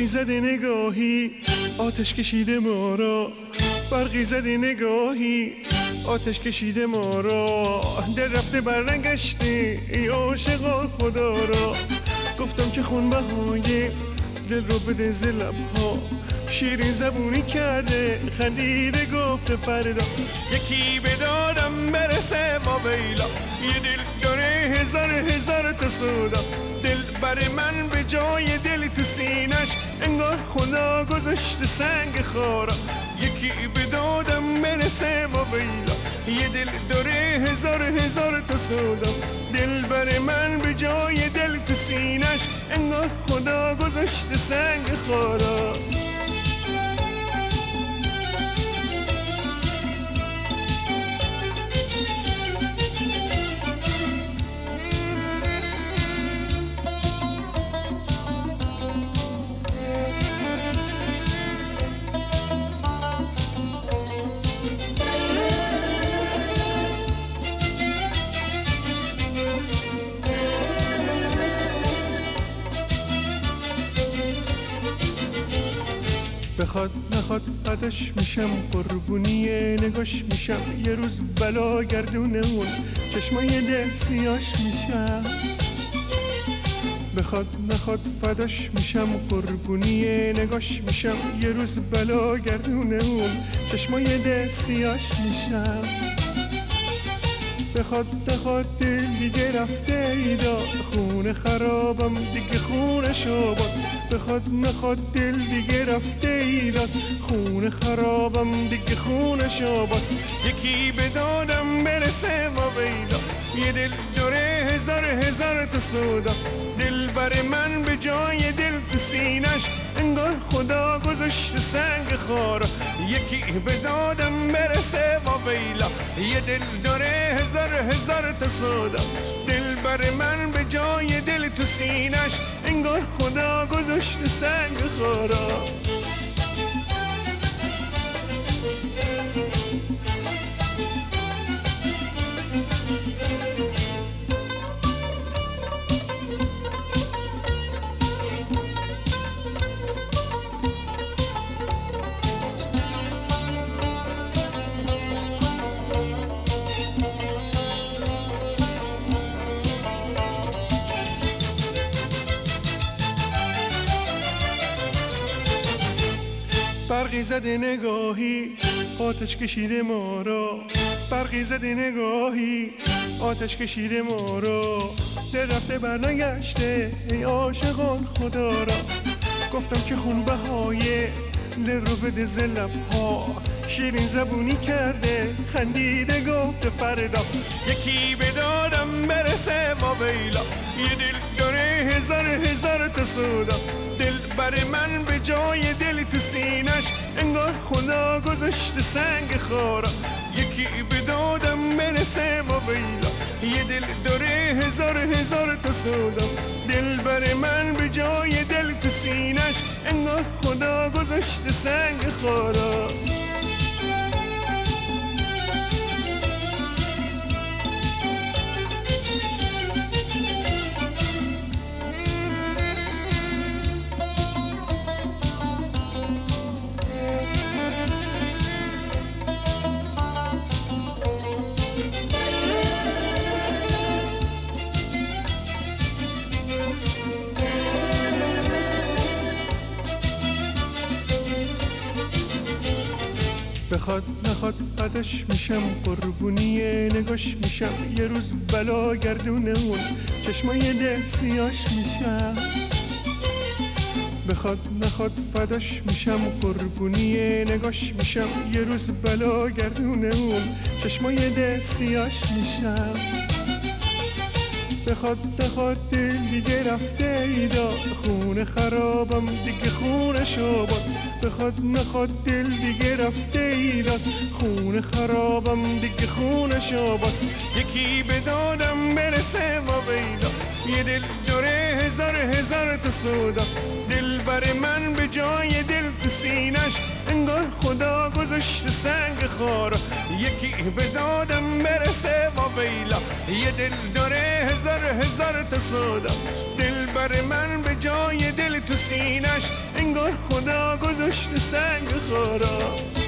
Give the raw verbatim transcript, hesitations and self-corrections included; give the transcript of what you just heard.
برقی زده نگاهی آتش کشیده ما را، برقی زده نگاهی آتش کشیده ما را. دل رفته برنگشته ای عاشقا خدا را، گفتم که خون بهای دل رو بده ز لبها، شیرین زبونی کرده خندیده گفته فردا. یکی به دادم برسه ما بیلا، یه دل داره هزار هزار تا سودا. دل بر من به جای دل تو سینش انگار خدا گذاشته سنگ خارا. یکی به دادم برسه ما بیلا، یه دل داره هزار هزار تا سودا. دل بر من به جای دل تو سینش انگار خدا گذاشته سنگ خارا. بخواد نخواد فداش میشم، قربونی نگاش میشم. یه روز بلا گردونه اون چشمای دل سیاش میشم. بخواد نخواد فداش میشم، قربونی نگاش میشم. یه روز بلا گردونه اون چشمای دل سیاش میشم. بخواد نخواد دل دیگه رفته ایدا، خونه خرابم دیگه خونه شاباد. بخواد نخواد دل دیگه رفته ایداد، خونه خرابم دیگه خونه شاباد. یکی به دادم برسه ما بیدا، یه دل داره هزار هزار تا سودا. دل بر من به جای دل تو سینش انگار خدا گذاشته سنگ خارا. یکی به دادم برسه ما بیلا، یه دل داره هزار هزار تا سودا. دل بر من به جای دل تو سینش انگار خدا گذاشته سنگ خارا. برقی زده نگاهی آتش کشیده ما را، برقی زده نگاهی آتش کشیده ما را. دل رفته برنگشته ای عاشقان خدا را، گفتم که خون بهای دل رو بده ز لبها، شیرین زبونی کرده خندیده گفته فردا. یکی به دادم برسه ما بیلا، یه دل داره هزار هزار تا سودا. دل بر من به جای دل تو سینش انگار خدا گذاشته سنگ خارا. یکی به دادم برسه ما بیلا، یه دل داره هزار هزار تا سودا. دل بر من به جای دل تو سینش انگار خدا گذاشته سنگ خارا. بخواد نخواد فداش میشم، قربونی نگاش میشم. یه روز بلا گردونه اون چشمای دل سیاش میشم. بخواد نخواد فداش میشم، قربونی نگاش میشم. یه روز بلا گردونه اون چشمای دل سیاش میشم. بخواد نخواد دل دیگه رفته ایدا، خونه خرابم دیگه خونه شاباد. بخواد نخواد دل دیگه رفته ایداد، خونه خرابم دیگه خونه شاباد. یکی به دادم برسه ما بیدا، یه دل داره هزار هزار تا سودا. دل بر من به جای دل تو سینش انگار خدا گذاشته سنگ خارا. یکی به دادم برسه ما بیلا، یه دل داره هزار هزار تا سودا. دل بر من به جای دل تو سینش انگار انگار خدا گذاشته سنگ خارا.